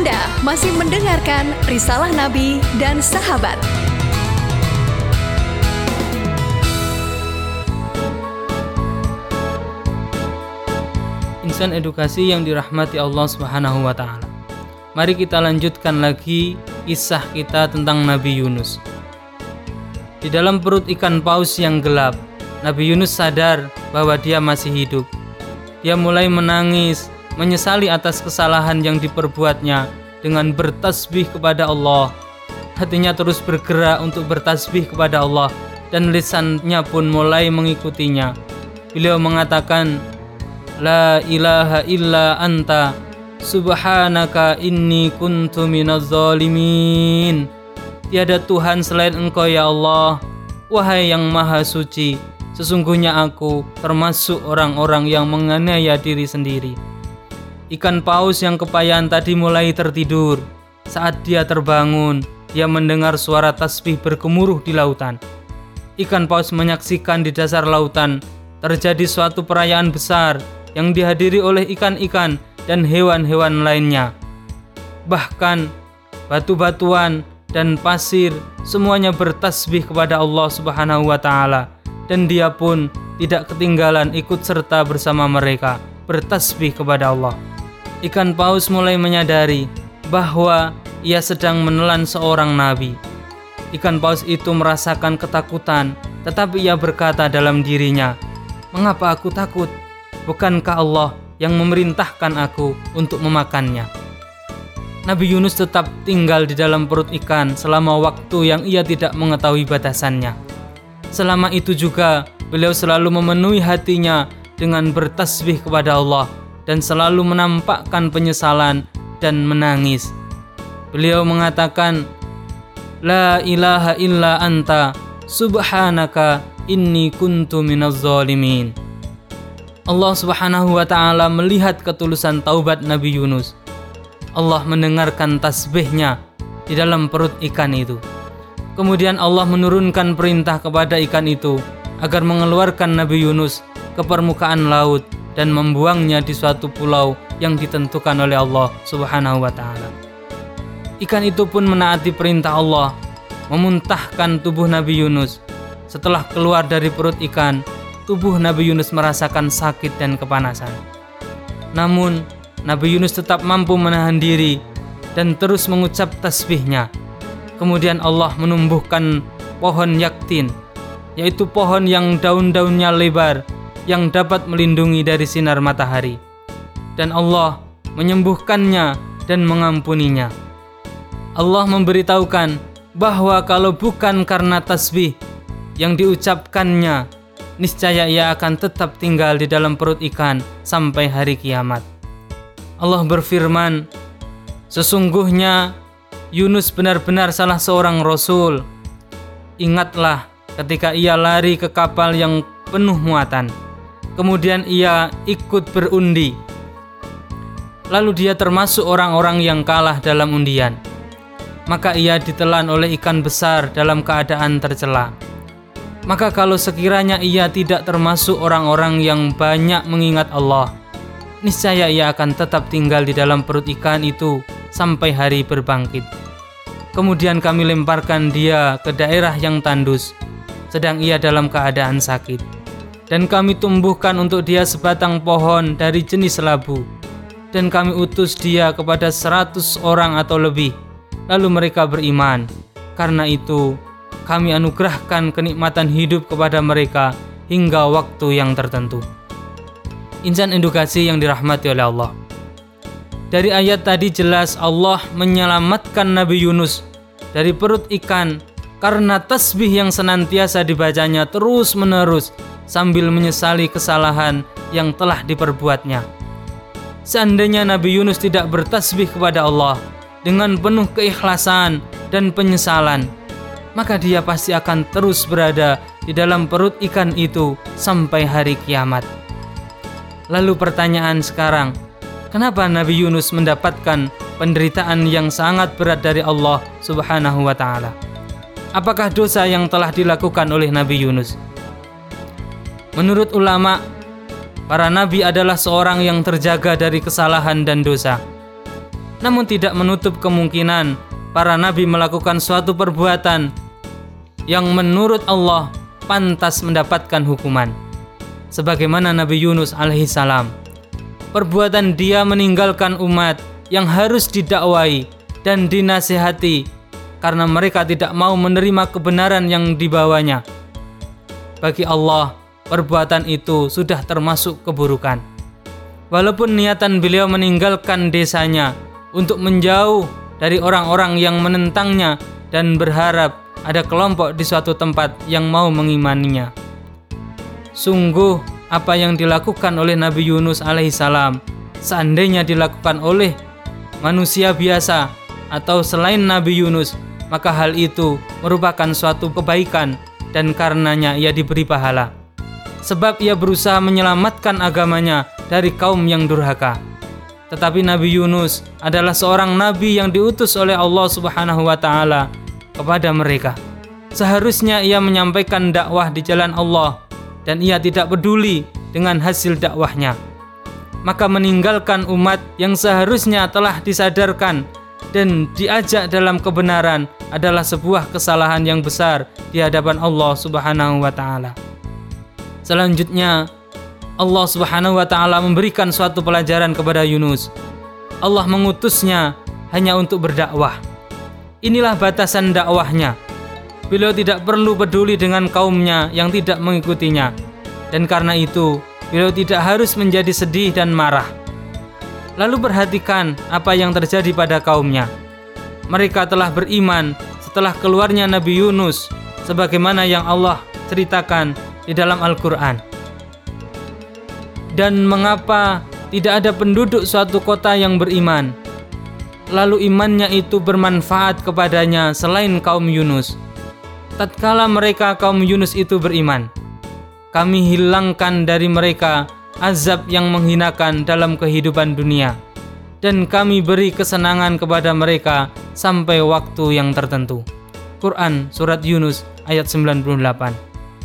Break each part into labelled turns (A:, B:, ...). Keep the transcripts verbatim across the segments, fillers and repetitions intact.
A: Anda masih mendengarkan Risalah Nabi dan Sahabat.
B: Insan edukasi yang dirahmati Allah Subhanahu wa taala. Mari kita lanjutkan lagi kisah kita tentang Nabi Yunus. Di dalam perut ikan paus yang gelap, Nabi Yunus sadar bahwa dia masih hidup. Dia mulai menangis, menyesali atas kesalahan yang diperbuatnya dengan bertasbih kepada Allah. Hatinya terus bergerak untuk bertasbih kepada Allah dan lisannya pun mulai mengikutinya. Beliau mengatakan, La ilaha illa anta subhanaka inni kuntu minaz zalimin. Tiada Tuhan selain Engkau ya Allah, wahai yang maha suci, sesungguhnya aku termasuk orang-orang yang menganiaya diri sendiri. Ikan paus yang kepayahan tadi mulai tertidur. Saat dia terbangun, dia mendengar suara tasbih bergemuruh di lautan. Ikan paus menyaksikan di dasar lautan terjadi suatu perayaan besar yang dihadiri oleh ikan-ikan dan hewan-hewan lainnya. Bahkan batu-batuan dan pasir semuanya bertasbih kepada Allah Subhanahu wa taala, dan dia pun tidak ketinggalan ikut serta bersama mereka bertasbih kepada Allah. Ikan paus mulai menyadari bahwa ia sedang menelan seorang nabi. Ikan paus itu merasakan ketakutan, tetapi ia berkata dalam dirinya, "Mengapa aku takut? Bukankah Allah yang memerintahkan aku untuk memakannya?" Nabi Yunus tetap tinggal di dalam perut ikan selama waktu yang ia tidak mengetahui batasannya. Selama itu juga beliau selalu memenuhi hatinya dengan bertasbih kepada Allah dan selalu menampakkan penyesalan dan menangis. Beliau mengatakan, La ilaha illa anta subhanaka inni kuntu minaz zalimin. Allah Subhanahu wa taala melihat ketulusan taubat Nabi Yunus. Allah mendengarkan tasbihnya di dalam perut ikan itu. Kemudian Allah menurunkan perintah kepada ikan itu agar mengeluarkan Nabi Yunus ke permukaan laut dan membuangnya di suatu pulau yang ditentukan oleh Allah Subhanahu wa taala. Ikan itu pun menaati perintah Allah, memuntahkan tubuh Nabi Yunus. Setelah keluar dari perut ikan, tubuh Nabi Yunus merasakan sakit dan kepanasan. Namun, Nabi Yunus tetap mampu menahan diri dan terus mengucap tasbihnya. Kemudian Allah menumbuhkan pohon yaktin, yaitu pohon yang daun-daunnya lebar, yang dapat melindungi dari sinar matahari. Dan Allah menyembuhkannya dan mengampuninya. Allah memberitahukan bahwa kalau bukan karena tasbih yang diucapkannya, niscaya ia akan tetap tinggal di dalam perut ikan sampai hari kiamat. Allah berfirman, sesungguhnya Yunus benar-benar salah seorang Rasul. Ingatlah ketika ia lari ke kapal yang penuh muatan. Kemudian ia ikut berundi. Lalu dia termasuk orang-orang yang kalah dalam undian. Maka ia ditelan oleh ikan besar dalam keadaan tercela. Maka kalau sekiranya ia tidak termasuk orang-orang yang banyak mengingat Allah, niscaya ia akan tetap tinggal di dalam perut ikan itu sampai hari berbangkit. Kemudian kami lemparkan dia ke daerah yang tandus, sedang ia dalam keadaan sakit. Dan kami tumbuhkan untuk dia sebatang pohon dari jenis labu. Dan kami utus dia kepada seratus orang atau lebih. Lalu mereka beriman. Karena itu, kami anugerahkan kenikmatan hidup kepada mereka hingga waktu yang tertentu. Insan edukasi yang dirahmati oleh Allah. Dari ayat tadi jelas Allah menyelamatkan Nabi Yunus dari perut ikan karena tasbih yang senantiasa dibacanya terus-menerus sambil menyesali kesalahan yang telah diperbuatnya. Seandainya Nabi Yunus tidak bertasbih kepada Allah dengan penuh keikhlasan dan penyesalan, maka dia pasti akan terus berada di dalam perut ikan itu sampai hari kiamat. Lalu pertanyaan sekarang, kenapa Nabi Yunus mendapatkan penderitaan yang sangat berat dari Allah Subhanahu wa taala? Apakah dosa yang telah dilakukan oleh Nabi Yunus? Menurut ulama, para nabi adalah seorang yang terjaga dari kesalahan dan dosa. namun tidak menutup kemungkinan para nabi melakukan suatu perbuatan yang menurut Allah pantas mendapatkan hukuman. Sebagaimana Nabi Yunus alaihissalam, perbuatan dia meninggalkan umat yang harus didakwai dan dinasihati karena mereka tidak mau menerima kebenaran yang dibawanya. Bagi Allah, perbuatan itu sudah termasuk keburukan. Walaupun niatan beliau meninggalkan desanya untuk menjauh dari orang-orang yang menentangnya dan berharap ada kelompok di suatu tempat yang mau mengimaninya. Sungguh apa yang dilakukan oleh Nabi Yunus alaihissalam, seandainya dilakukan oleh manusia biasa atau selain Nabi Yunus, maka hal itu merupakan suatu kebaikan dan karenanya ia diberi pahala. Sebab ia berusaha menyelamatkan agamanya dari kaum yang durhaka. Tetapi Nabi Yunus adalah seorang nabi yang diutus oleh Allah Subhanahu wa taala kepada mereka. Seharusnya ia menyampaikan dakwah di jalan Allah dan ia tidak peduli dengan hasil dakwahnya. Maka meninggalkan umat yang seharusnya telah disadarkan dan diajak dalam kebenaran adalah sebuah kesalahan yang besar di hadapan Allah Subhanahu wa taala. Selanjutnya, Allah Subhanahu wa taala memberikan suatu pelajaran kepada Yunus. Allah mengutusnya hanya untuk berdakwah. Inilah batasan dakwahnya. Beliau tidak perlu peduli dengan kaumnya yang tidak mengikutinya. Dan karena itu, beliau tidak harus menjadi sedih dan marah. Lalu perhatikan apa yang terjadi pada kaumnya. Mereka telah beriman setelah keluarnya Nabi Yunus, sebagaimana yang Allah ceritakan di dalam Al-Quran. Dan mengapa tidak ada penduduk suatu kota yang beriman, lalu imannya itu bermanfaat kepadanya selain kaum Yunus? Tatkala mereka kaum Yunus itu beriman, kami hilangkan dari mereka azab yang menghinakan dalam kehidupan dunia, dan kami beri kesenangan kepada mereka sampai waktu yang tertentu. Quran Surat Yunus ayat sembilan puluh delapan.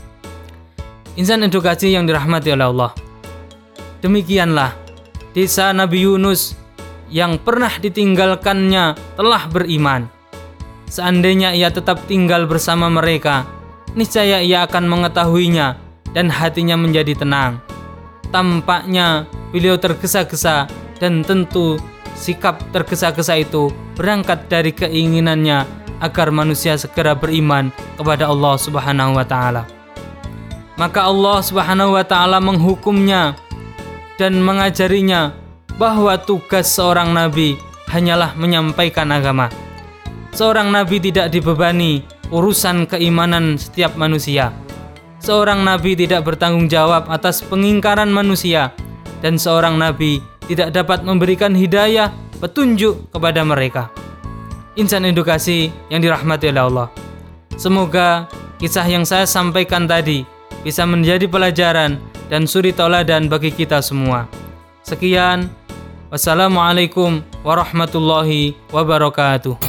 B: Insan edukasi yang dirahmati oleh Allah, demikianlah desa Nabi Yunus yang pernah ditinggalkannya telah beriman. Seandainya ia tetap tinggal bersama mereka, niscaya ia akan mengetahuinya dan hatinya menjadi tenang. Tampaknya beliau tergesa-gesa dan tentu sikap tergesa-gesa itu berangkat dari keinginannya agar manusia segera beriman kepada Allah Subhanahu wa taala. Maka Allah Subhanahu wa taala menghukumnya dan mengajarinya bahwa tugas seorang nabi hanyalah menyampaikan agama. Seorang nabi tidak dibebani urusan keimanan setiap manusia. Seorang nabi tidak bertanggung jawab atas pengingkaran manusia, dan seorang nabi tidak dapat memberikan hidayah, petunjuk kepada mereka. Insan edukasi yang dirahmati oleh Allah, semoga kisah yang saya sampaikan tadi bisa menjadi pelajaran dan suri tauladan bagi kita semua. Sekian, wassalamualaikum warahmatullahi wabarakatuh.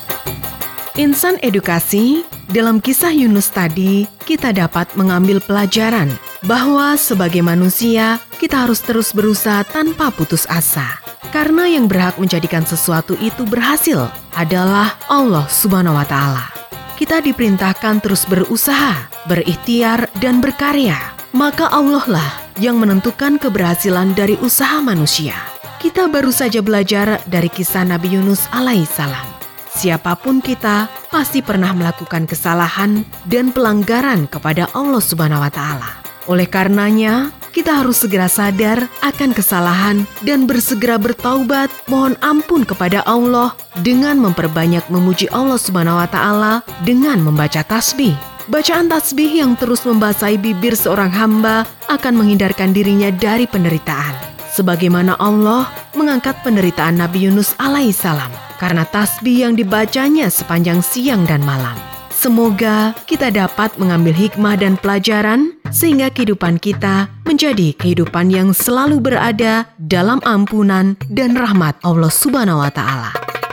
C: Insan edukasi, dalam kisah Yunus tadi kita dapat mengambil pelajaran bahwa sebagai manusia kita harus terus berusaha tanpa putus asa. Karena yang berhak menjadikan sesuatu itu berhasil adalah Allah Subhanahu wa taala. Kita diperintahkan terus berusaha, berikhtiar dan berkarya. Maka Allah lah yang menentukan keberhasilan dari usaha manusia. Kita baru saja belajar dari kisah Nabi Yunus alaihissalam. Siapapun kita pasti pernah melakukan kesalahan dan pelanggaran kepada Allah Subhanahu wa taala. Oleh karenanya, kita harus segera sadar akan kesalahan dan bersegera bertaubat, mohon ampun kepada Allah dengan memperbanyak memuji Allah Subhanahu wa taala dengan membaca tasbih. Bacaan tasbih yang terus membasahi bibir seorang hamba akan menghindarkan dirinya dari penderitaan. Sebagaimana Allah mengangkat penderitaan Nabi Yunus alaihissalam karena tasbih yang dibacanya sepanjang siang dan malam. Semoga kita dapat mengambil hikmah dan pelajaran sehingga kehidupan kita menjadi kehidupan yang selalu berada dalam ampunan dan rahmat Allah Subhanahu wa taala.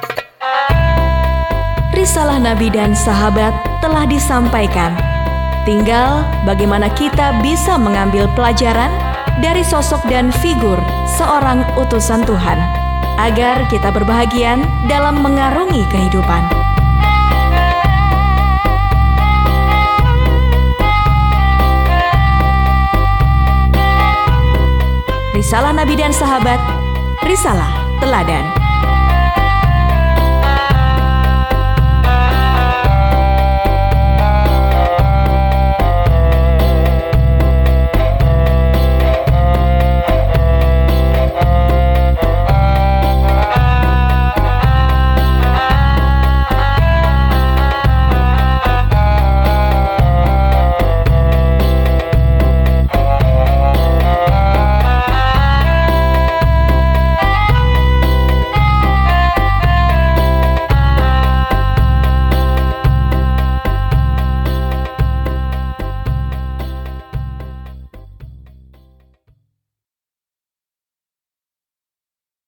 A: Risalah Nabi dan sahabat telah disampaikan. Tinggal bagaimana kita bisa mengambil pelajaran dari sosok dan figur seorang utusan Tuhan. agar kita berbahagia dalam mengarungi kehidupan. Risalah Nabi dan Sahabat, Risalah Teladan.